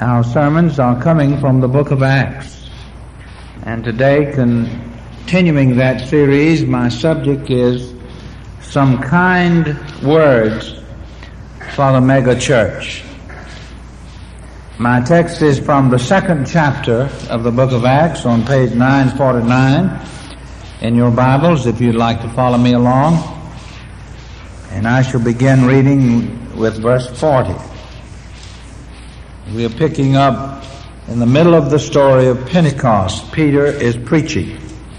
Our sermons are coming from the book of Acts. And today, continuing that series, my subject is some kind words for the mega church. My text is from the second chapter of the book of Acts on page 949 in your Bibles, if you'd like to follow me along. And I shall begin reading with verse 40. We are picking up in the middle of the story of Pentecost. Peter is preaching.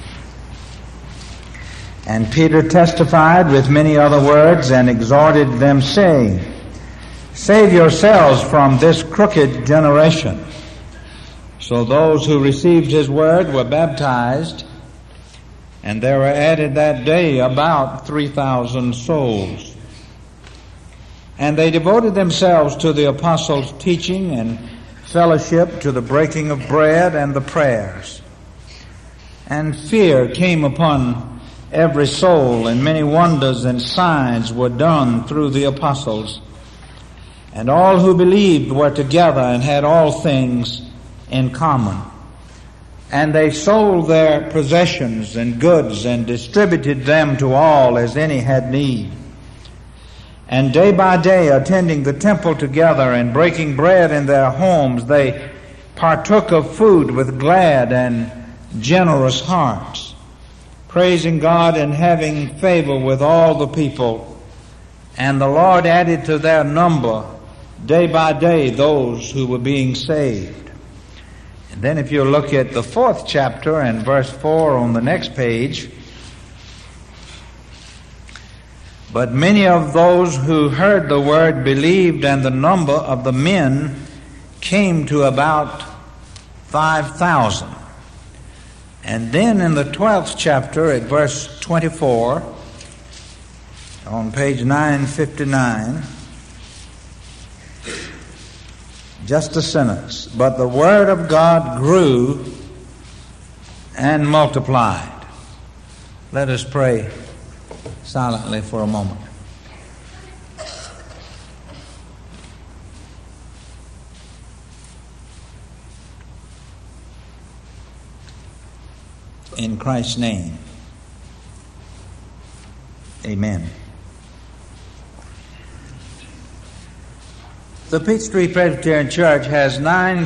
And Peter testified with many other words and exhorted them, saying, "Save yourselves from this crooked generation." So those who received his word were baptized, and there were added that day about 3,000 souls. And they devoted themselves to the apostles' teaching and fellowship, to the breaking of bread and the prayers. And fear came upon every soul, and many wonders and signs were done through the apostles. And all who believed were together and had all things in common. And they sold their possessions and goods and distributed them to all as any had need. And day by day, attending the temple together and breaking bread in their homes, they partook of food with glad and generous hearts, praising God and having favor with all the people. And the Lord added to their number day by day those who were being saved. And then if you look at the fourth chapter and verse 4 on the next page, "But many of those who heard the word believed, and the number of the men came to about 5,000. And then in the 12th chapter at verse 24, on page 959, just a sentence, "But the word of God grew and multiplied." Let us pray silently for a moment. In Christ's name, amen. The Peachtree Presbyterian Church has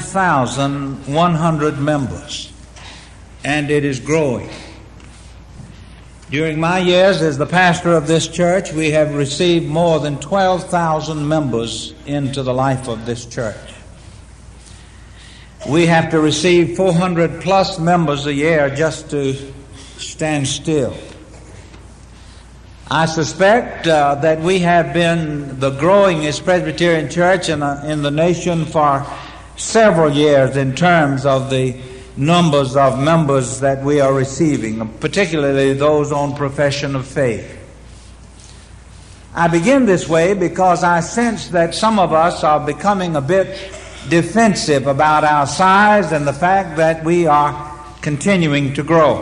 9,100 members, and it is growing. During my years as the pastor of this church, we have received more than 12,000 members into the life of this church. We have to receive 400 plus members a year just to stand still. I suspect that we have been the growingest Presbyterian church in the nation for several years in terms of the numbers of members that we are receiving, particularly those on profession of faith. I begin this way because I sense that some of us are becoming a bit defensive about our size and the fact that we are continuing to grow.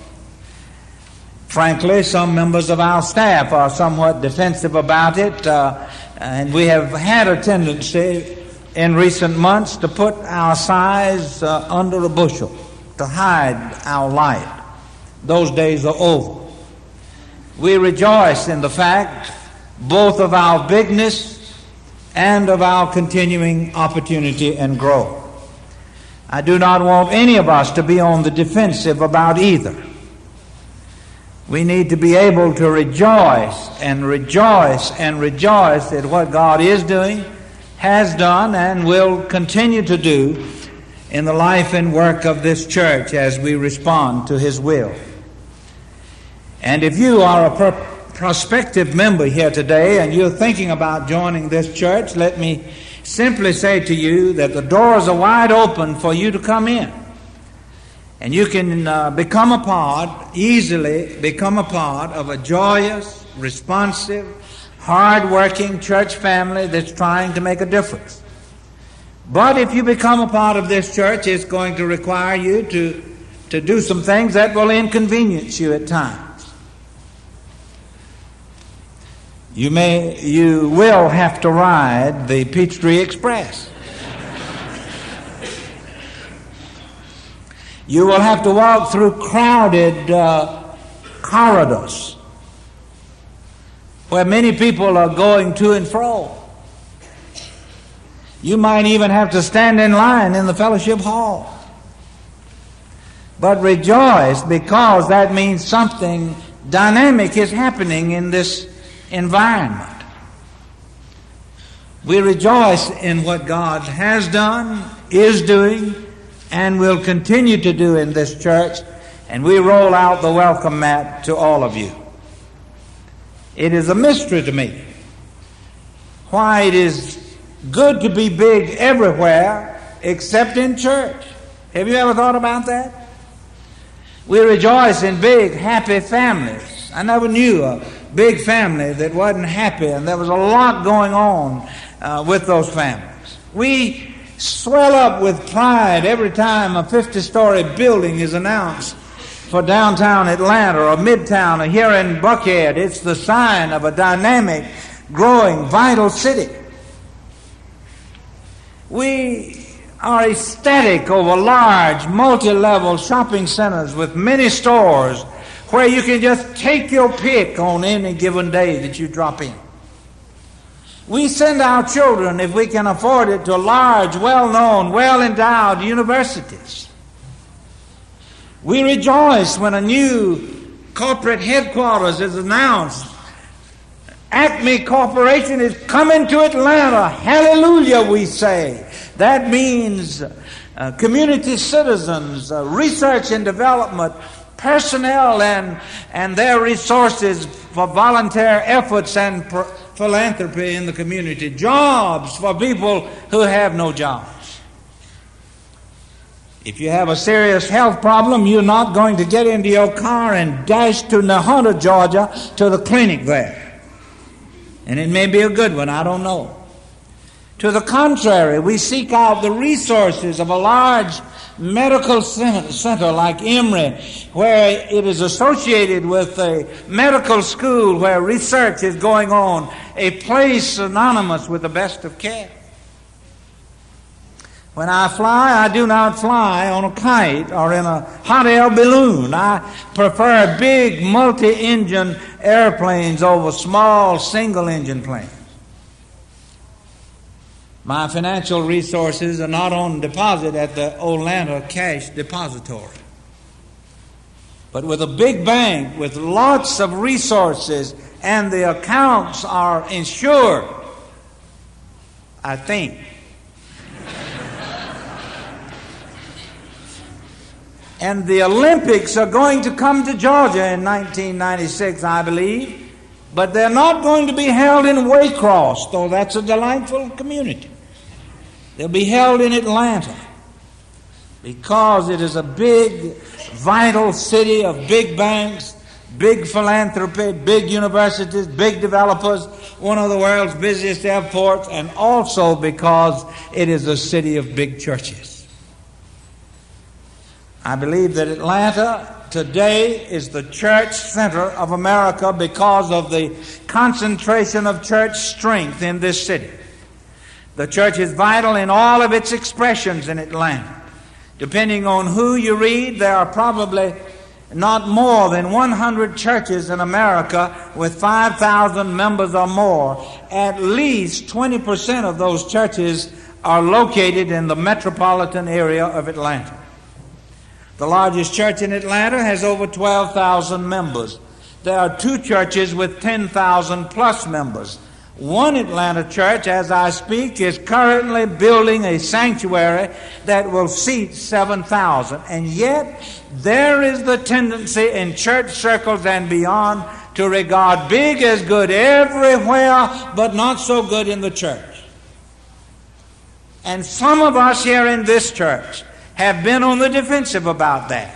Frankly, some members of our staff are somewhat defensive about it, and we have had a tendency in recent months to put our size under a bushel, to hide our light. Those days are over. We rejoice in the fact both of our bigness and of our continuing opportunity and growth. I do not want any of us to be on the defensive about either. We need to be able to rejoice and rejoice and rejoice at what God is doing, has done, and will continue to do in the life and work of this church as we respond to His will. And if you are a prospective member here today and you're thinking about joining this church, let me simply say to you that the doors are wide open for you to come in. And you can easily become a part of a joyous, responsive, hard-working church family that's trying to make a difference. But if you become a part of this church, it's going to require you to do some things that will inconvenience you at times. You will have to ride the Peachtree Express. You will have to walk through crowded corridors where many people are going to and fro. You might even have to stand in line in the fellowship hall. But rejoice, because that means something dynamic is happening in this environment. We rejoice in what God has done, is doing, and will continue to do in this church, and we roll out the welcome mat to all of you. It is a mystery to me why it is good to be big everywhere except in church. Have you ever thought about that? We rejoice in big, happy families. I never knew a big family that wasn't happy, and there was a lot going on with those families. We swell up with pride every time a 50-story building is announced for downtown Atlanta or Midtown or here in Buckhead. It's the sign of a dynamic, growing, vital city. We are ecstatic over large, multi-level shopping centers with many stores where you can just take your pick on any given day that you drop in. We send our children, if we can afford it, to large, well-known, well-endowed universities. We rejoice when a new corporate headquarters is announced. Acme Corporation is coming to Atlanta. Hallelujah, we say. That means community citizens, research and development, personnel and their resources for volunteer efforts and philanthropy in the community. Jobs for people who have no jobs. If you have a serious health problem, you're not going to get into your car and dash to Nahunta, Georgia, to the clinic there. And it may be a good one, I don't know. To the contrary, we seek out the resources of a large medical center like Emory, where it is associated with a medical school where research is going on, a place synonymous with the best of care. When I fly, I do not fly on a kite or in a hot air balloon. I prefer big multi-engine airplanes over small single-engine planes. My financial resources are not on deposit at the Atlanta Cash Depository, but with a big bank with lots of resources, and the accounts are insured, I think. And the Olympics are going to come to Georgia in 1996, I believe. But they're not going to be held in Waycross, though that's a delightful community. They'll be held in Atlanta because it is a big, vital city of big banks, big philanthropy, big universities, big developers, one of the world's busiest airports, and also because it is a city of big churches. I believe that Atlanta today is the church center of America because of the concentration of church strength in this city. The church is vital in all of its expressions in Atlanta. Depending on who you read, there are probably not more than 100 churches in America with 5,000 members or more. At least 20% of those churches are located in the metropolitan area of Atlanta. The largest church in Atlanta has over 12,000 members. There are 2 churches with 10,000 plus members. One Atlanta church, as I speak, is currently building a sanctuary that will seat 7,000. And yet, there is the tendency in church circles and beyond to regard big as good everywhere, but not so good in the church. And some of us here in this church have been on the defensive about that.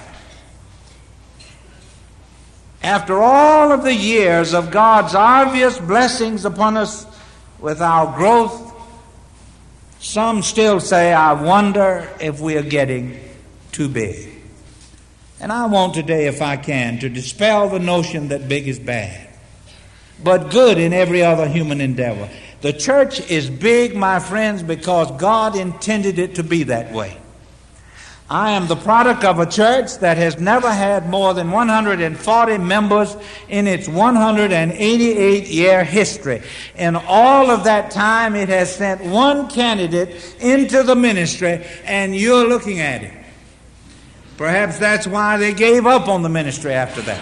After all of the years of God's obvious blessings upon us with our growth, some still say, I wonder if we are getting too big. And I want today, if I can, to dispel the notion that big is bad, but good in every other human endeavor. The church is big, my friends, because God intended it to be that way. I am the product of a church that has never had more than 140 members in its 188-year history. In all of that time, it has sent one candidate into the ministry, and you're looking at it. Perhaps that's why they gave up on the ministry after that.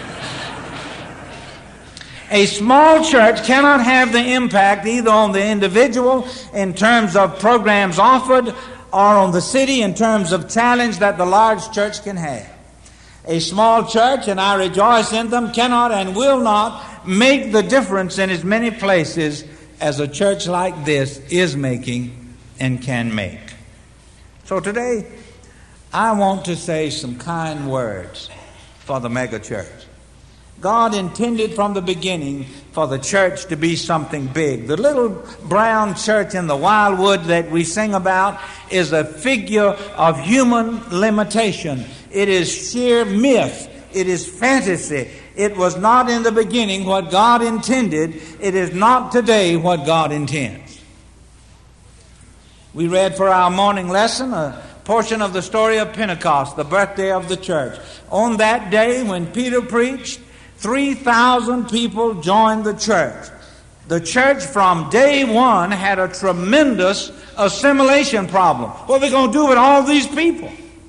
A small church cannot have the impact either on the individual in terms of programs offered or on the city in terms of challenge that the large church can have. A small church, and I rejoice in them, cannot and will not make the difference in as many places as a church like this is making and can make. So today, I want to say some kind words for the mega church. God intended from the beginning for the church to be something big. The little brown church in the wildwood that we sing about is a figure of human limitation. It is sheer myth. It is fantasy. It was not in the beginning what God intended. It is not today what God intends. We read for our morning lesson a portion of the story of Pentecost, the birthday of the church. On that day when Peter preached, 3,000 people joined the church. The church from day one had a tremendous assimilation problem. What are we going to do with all these people?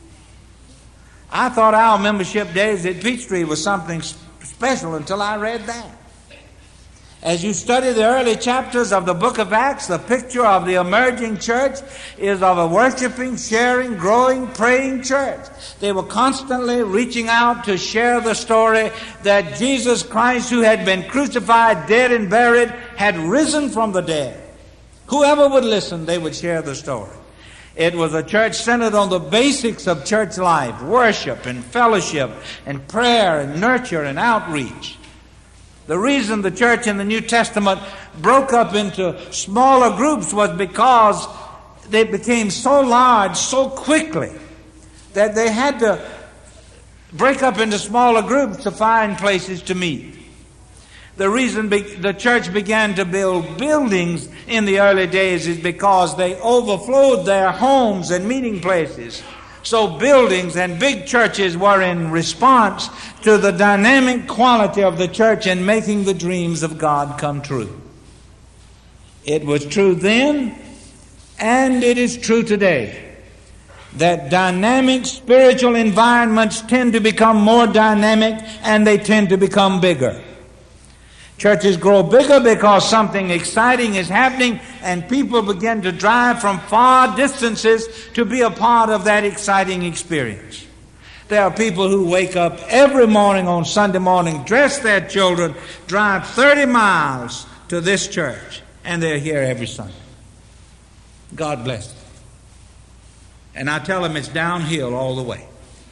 I thought our membership days at Peachtree was something special until I read that. As you study the early chapters of the book of Acts, the picture of the emerging church is of a worshiping, sharing, growing, praying church. They were constantly reaching out to share the story that Jesus Christ, who had been crucified, dead, and buried, had risen from the dead. Whoever would listen, they would share the story. It was a church centered on the basics of church life, worship and fellowship and prayer and nurture and outreach. The reason the church in the New Testament broke up into smaller groups was because they became so large so quickly that they had to break up into smaller groups to find places to meet. The reason the church began to build buildings in the early days is because they overflowed their homes and meeting places. So buildings and big churches were in response to the dynamic quality of the church in making the dreams of God come true. It was true then, and it is true today, that dynamic spiritual environments tend to become more dynamic and they tend to become bigger. Churches grow bigger because something exciting is happening and people begin to drive from far distances to be a part of that exciting experience. There are people who wake up every morning on Sunday morning, dress their children, drive 30 miles to this church, and they're here every Sunday. God bless them. And I tell them it's downhill all the way.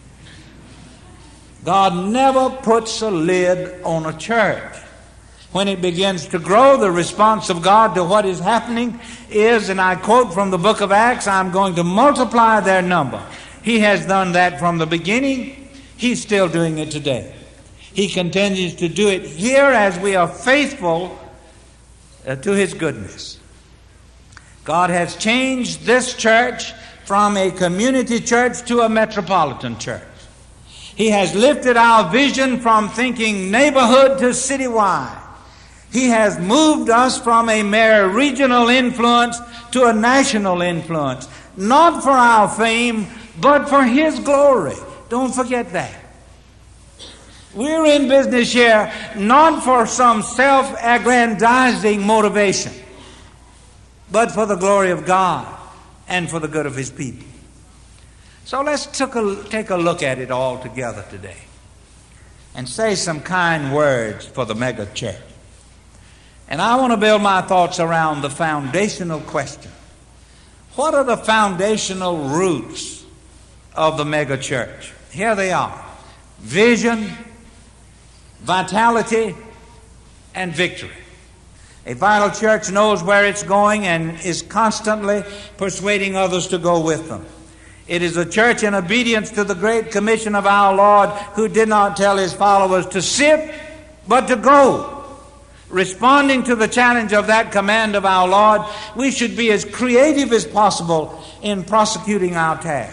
God never puts a lid on a church. When it begins to grow, the response of God to what is happening is, and I quote from the book of Acts, I'm going to multiply their number. He has done that from the beginning. He's still doing it today. He continues to do it here as we are faithful to His goodness. God has changed this church from a community church to a metropolitan church. He has lifted our vision from thinking neighborhood to citywide. He has moved us from a mere regional influence to a national influence, not for our fame, but for His glory. Don't forget that. We're in business here not for some self-aggrandizing motivation, but for the glory of God and for the good of His people. So let's take a look at it all together today and say some kind words for the mega church. And I want to build my thoughts around the foundational question. What are the foundational roots of the mega church? Here they are: vision, vitality, and victory. A vital church knows where it's going and is constantly persuading others to go with them. It is a church in obedience to the great commission of our Lord, who did not tell His followers to sit, but to go. Responding to the challenge of that command of our Lord, we should be as creative as possible in prosecuting our task.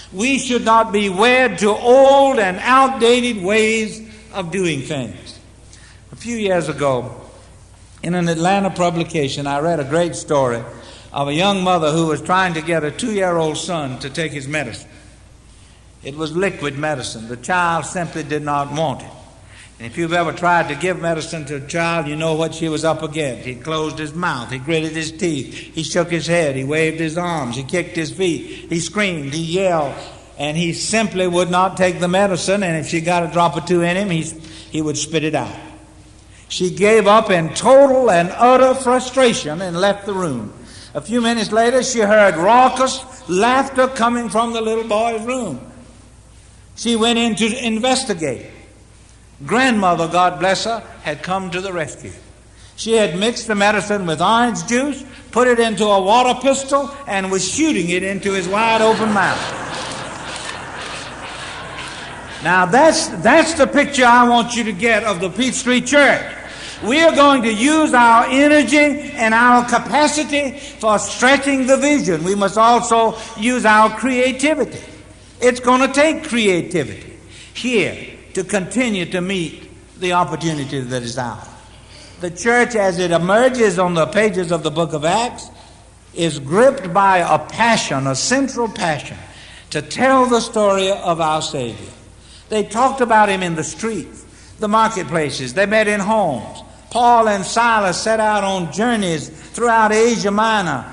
We should not be wed to old and outdated ways of doing things. A few years ago, in an Atlanta publication, I read a great story of a young mother who was trying to get a 2-year-old son to take his medicine. It was liquid medicine. The child simply did not want it. And if you've ever tried to give medicine to a child, you know what she was up against. He closed his mouth. He gritted his teeth. He shook his head. He waved his arms. He kicked his feet. He screamed. He yelled. And he simply would not take the medicine. And if she got a drop or two in him, he would spit it out. She gave up in total and utter frustration and left the room. A few minutes later, she heard raucous laughter coming from the little boy's room. She went in to investigate. Grandmother, God bless her, had come to the rescue. She had mixed the medicine with orange juice, put it into a water pistol, and was shooting it into his wide open mouth. Now that's the picture I want you to get of the Peachtree Church. We are going to use our energy and our capacity for stretching the vision. We must also use our creativity. It's going to take creativity here to continue to meet the opportunity that is out. The church, as it emerges on the pages of the book of Acts, is gripped by a passion, a central passion, to tell the story of our Savior. They talked about him in the streets, the marketplaces. They met in homes. Paul and Silas set out on journeys throughout Asia Minor,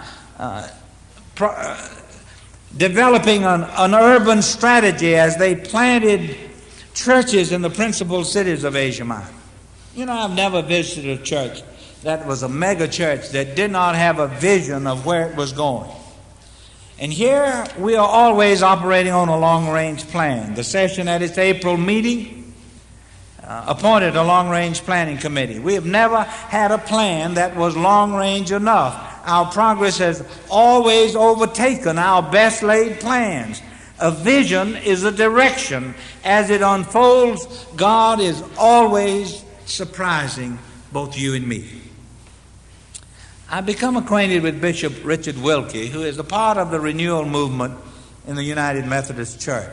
developing an urban strategy as they planted churches in the principal cities of Asia Minor. You know, I've never visited a church that was a mega church that did not have a vision of where it was going. And here we are always operating on a long-range plan. The session at its April meeting appointed a long-range planning committee. We have never had a plan that was long-range enough. Our progress has always overtaken our best-laid plans. A vision is a direction. As it unfolds, God is always surprising both you and me. I've become acquainted with Bishop Richard Wilkie, who is a part of the renewal movement in the United Methodist Church.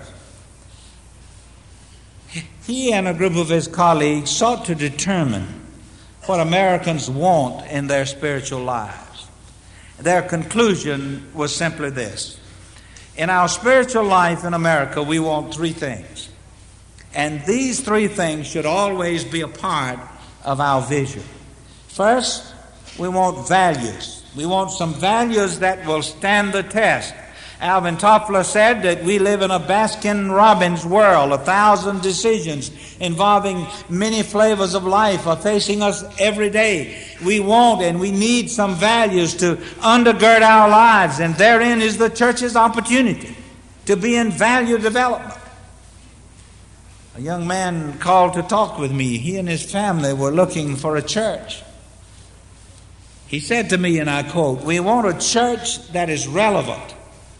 He and a group of his colleagues sought to determine what Americans want in their spiritual lives. Their conclusion was simply this: in our spiritual life in America, we want 3 things. And these 3 things should always be a part of our vision. First, we want values. We want some values that will stand the test. Alvin Toffler said that we live in a Baskin-Robbins world. 1,000 decisions involving many flavors of life are facing us every day. We want and we need some values to undergird our lives, and therein is the church's opportunity to be in value development. A young man called to talk with me. He and his family were looking for a church. He said to me, and I quote, "We want a church that is relevant.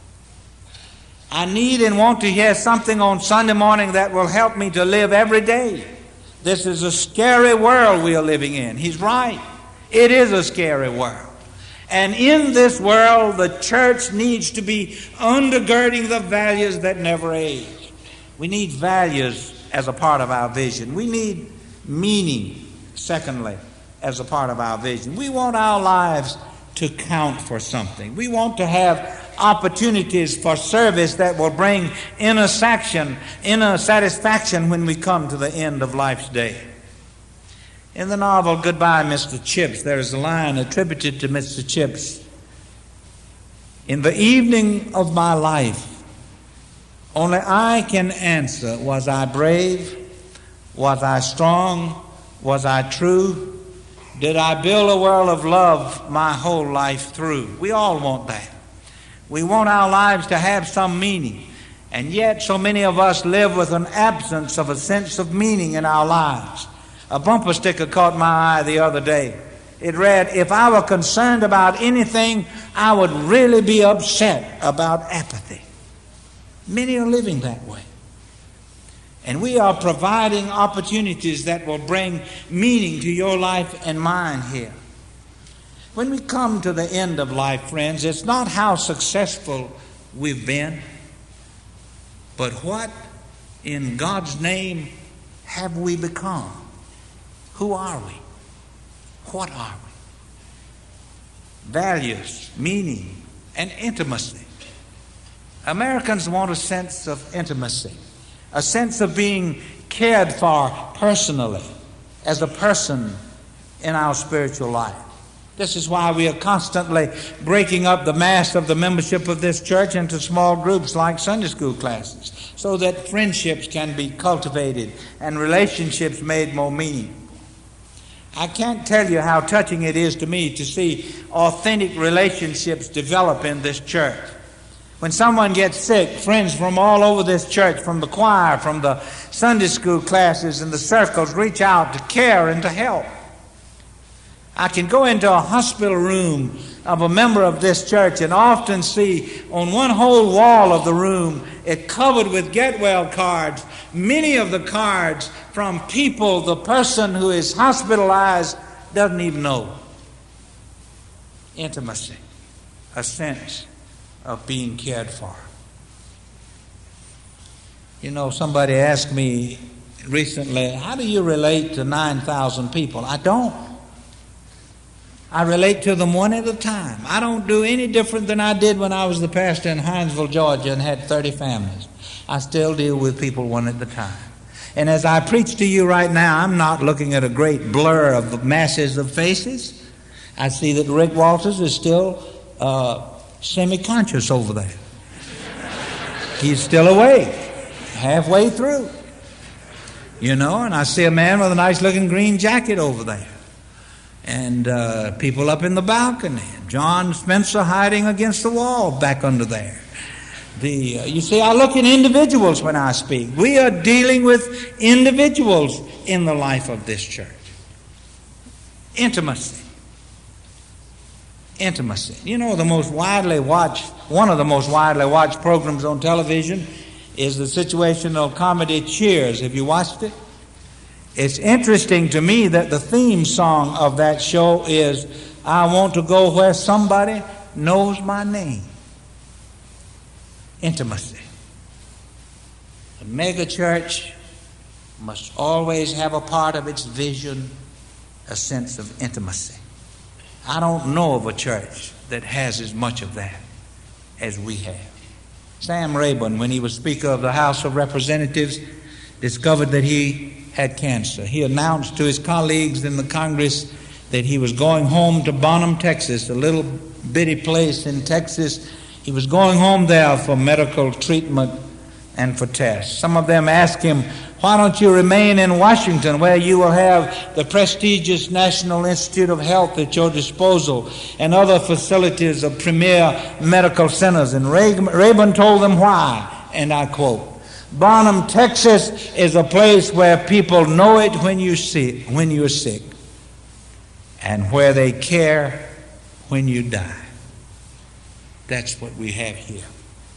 I need and want to hear something on Sunday morning that will help me to live every day. This is a scary world we are living in." He's right. It is a scary world. And in this world, the church needs to be undergirding the values that never age. We need values as a part of our vision. We need meaning, secondly, as a part of our vision. We want our lives to count for something. We want to have opportunities for service that will bring inner satisfaction when we come to the end of life's day. In the novel Goodbye, Mr. Chips, there is a line attributed to Mr. Chips: "In the evening of my life, only I can answer, was I brave? Was I strong? Was I true? Did I build a world of love my whole life through?" We all want that. We want our lives to have some meaning. And yet so many of us live with an absence of a sense of meaning in our lives. A bumper sticker caught my eye the other day. It read, "If I were concerned about anything, I would really be upset about apathy." Many are living that way. And we are providing opportunities that will bring meaning to your life and mine here. When we come to the end of life, friends, it's not how successful we've been. But what in God's name have we become? Who are we? What are we? Values, meaning, and intimacy. Americans want a sense of intimacy, a sense of being cared for personally as a person in our spiritual life. This is why we are constantly breaking up the mass of the membership of this church into small groups like Sunday school classes, so that friendships can be cultivated and relationships made more meaningful. I can't tell you how touching it is to me to see authentic relationships develop in this church. When someone gets sick, friends from all over this church, from the choir, from the Sunday school classes and the circles, reach out to care and to help. I can go into a hospital room of a member of this church and often see on one whole wall of the room it covered with get well cards, many of the cards from people the person who is hospitalized doesn't even know. Intimacy, a sense of being cared for. You know, somebody asked me recently, how do you relate to 9,000 people? I don't. I relate to them one at a time. I don't do any different than I did when I was the pastor in Hinesville, Georgia, and had 30 families. I still deal with people one at a time. And as I preach to you right now, I'm not looking at a great blur of the masses of faces. I see that Rick Walters is still semi-conscious over there. He's still awake, halfway through. You know, and I see a man with a nice-looking green jacket over there. And people up in the balcony. John Spencer hiding against the wall back under there. You see, I look at individuals when I speak. We are dealing with individuals in the life of this church. Intimacy. Intimacy. You know, one of the most widely watched programs on television is the situational comedy Cheers. Have you watched it? It's interesting to me that the theme song of that show is, I want to go where somebody knows my name. Intimacy. The mega church must always have a part of its vision, a sense of intimacy. I don't know of a church that has as much of that as we have. Sam Rayburn, when he was Speaker of the House of Representatives, discovered that he had cancer. He announced to his colleagues in the Congress that he was going home to Bonham, Texas, a little bitty place in Texas. He was going home there for medical treatment and for tests. Some of them asked him, why don't you remain in Washington where you will have the prestigious National Institute of Health at your disposal and other facilities of premier medical centers? And Rayburn told them why, and I quote, Bonham, Texas is a place where people know it when you're sick, and where they care when you die. That's what we have here.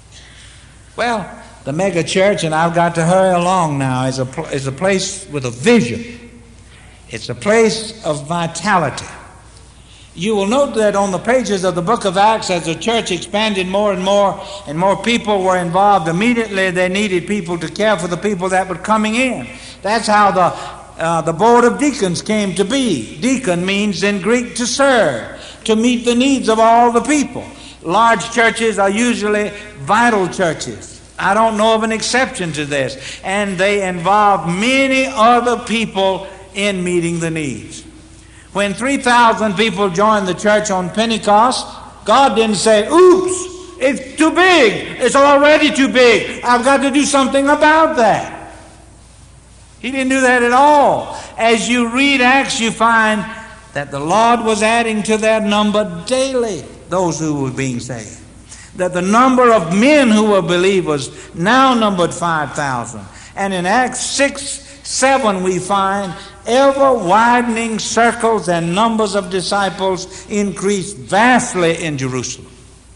Well, the mega church, and I've got to hurry along now, is a place with a vision. It's a place of vitality. You will note that on the pages of the book of Acts, as the church expanded more and more people were involved, immediately they needed people to care for the people that were coming in. That's how the board of deacons came to be. Deacon means in Greek to serve, to meet the needs of all the people. Large churches are usually vital churches. I don't know of an exception to this. And they involve many other people in meeting the needs. When 3,000 people joined the church on Pentecost, God didn't say, oops, it's too big. It's already too big. I've got to do something about that. He didn't do that at all. As you read Acts, you find that the Lord was adding to their number daily those who were being saved. That the number of men who were believers now numbered 5,000. And in Acts 6:7 we find ever widening circles and numbers of disciples increased vastly in Jerusalem.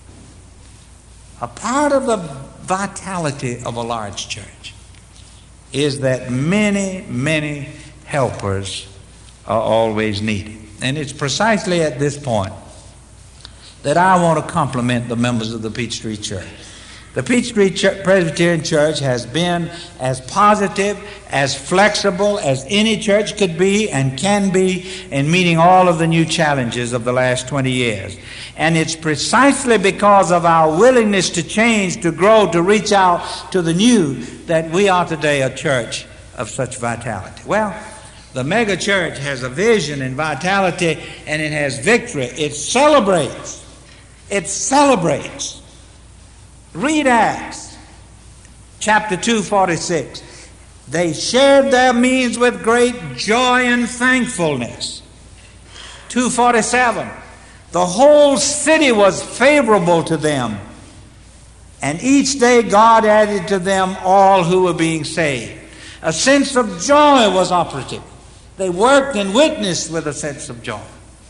A part of the vitality of a large church is that many, many helpers are always needed. And it's precisely at this point that I want to compliment the members of the Peachtree Church. The Peachtree Presbyterian Church has been as positive, as flexible as any church could be and can be in meeting all of the new challenges of the last 20 years. And it's precisely because of our willingness to change, to grow, to reach out to the new that we are today a church of such vitality. Well, the mega church has a vision and vitality, and it has victory. It celebrates. It celebrates. Read Acts chapter 2:46. They shared their means with great joy and thankfulness. 2:47. The whole city was favorable to them, and each day God added to them all who were being saved. A sense of joy was operative. They worked and witnessed with a sense of joy.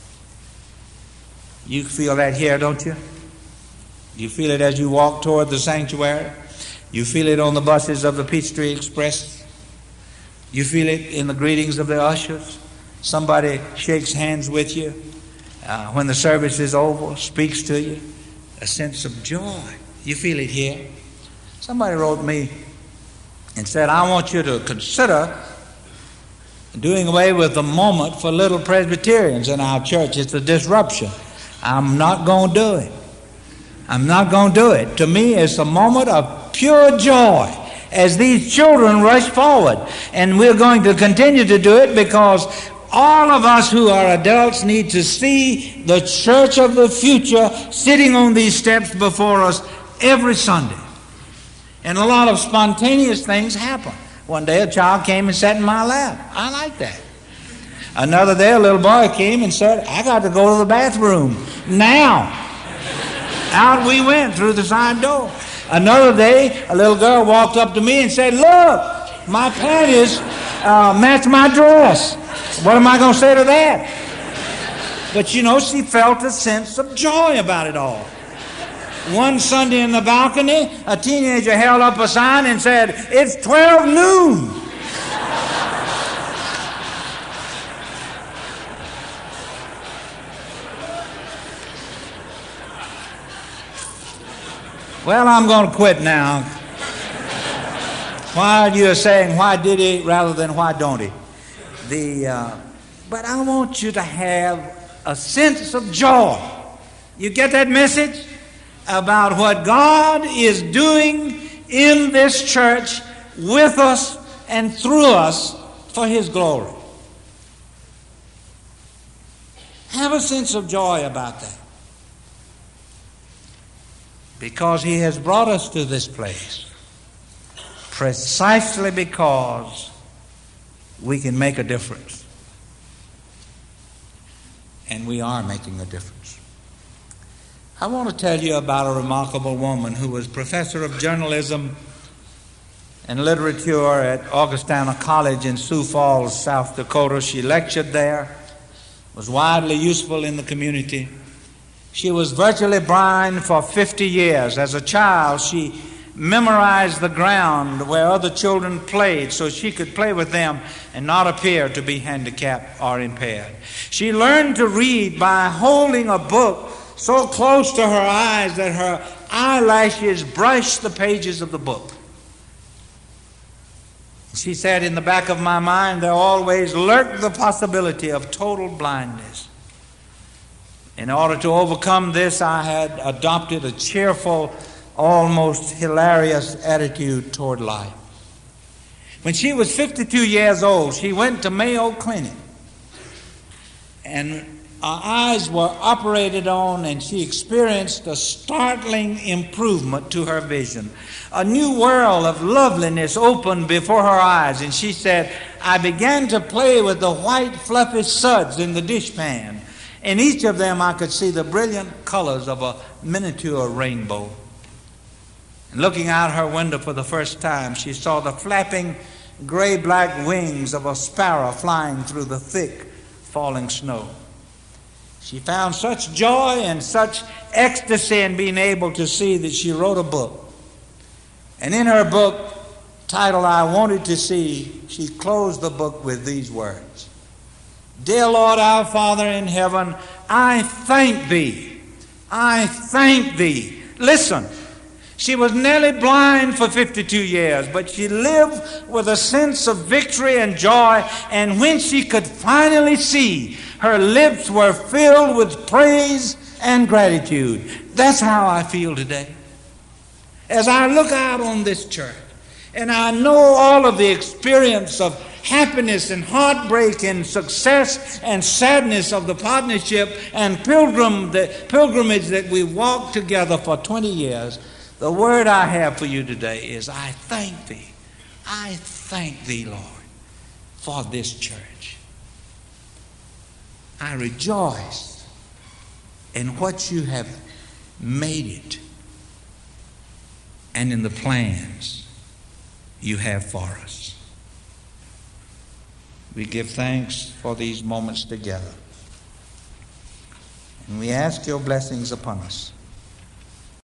You feel that here, don't you? You feel it as you walk toward the sanctuary. You feel it on the buses of the Peachtree Express. You feel it in the greetings of the ushers. Somebody shakes hands with you when the service is over, speaks to you. A sense of joy. You feel it here. Somebody wrote me and said, I want you to consider doing away with the moment for little Presbyterians in our church. It's a disruption. I'm not going to do it. I'm not going to do it. To me, it's a moment of pure joy as these children rush forward. And we're going to continue to do it because all of us who are adults need to see the church of the future sitting on these steps before us every Sunday. And a lot of spontaneous things happen. One day a child came and sat in my lap. I like that. Another day a little boy came and said, I got to go to the bathroom now. Out we went through the side door. Another day, a little girl walked up to me and said, look, my panties match my dress. What am I going to say to that? But you know, she felt a sense of joy about it all. One Sunday in the balcony, a teenager held up a sign and said, it's 12 noon. Well, I'm going to quit now. Why you're saying, why did he rather than why don't he? But I want you to have a sense of joy. You get that message about what God is doing in this church with us and through us for His glory. Have a sense of joy about that. Because He has brought us to this place precisely because we can make a difference. And we are making a difference. I want to tell you about a remarkable woman who was professor of journalism and literature at Augustana College in Sioux Falls, South Dakota. She lectured there, was widely useful in the community. She was virtually blind for 50 years. As a child, she memorized the ground where other children played so she could play with them and not appear to be handicapped or impaired. She learned to read by holding a book so close to her eyes that her eyelashes brushed the pages of the book. She said, in the back of my mind, there always lurked the possibility of total blindness. In order to overcome this, I had adopted a cheerful, almost hilarious attitude toward life. When she was 52 years old, she went to Mayo Clinic, and her eyes were operated on, and she experienced a startling improvement to her vision. A new world of loveliness opened before her eyes, and she said, I began to play with the white fluffy suds in the dishpan. In each of them I could see the brilliant colors of a miniature rainbow. And looking out her window for the first time, she saw the flapping gray-black wings of a sparrow flying through the thick falling snow. She found such joy and such ecstasy in being able to see that she wrote a book. And in her book, titled I Wanted to See, she closed the book with these words. Dear Lord, our Father in heaven, I thank Thee. I thank Thee. Listen, She was nearly blind for 52 years, but she lived with a sense of victory and joy, and when she could finally see, her lips were filled with praise and gratitude. That's how I feel today. As I look out on this church, and I know all of the experience of happiness and heartbreak and success and sadness of the partnership and pilgrimage that we walked together for 20 years, the word I have for you today is, I thank thee. I thank thee, Lord, for this church. I rejoice in what you have made it and in the plans you have for us. We give thanks for these moments together. And we ask your blessings upon us.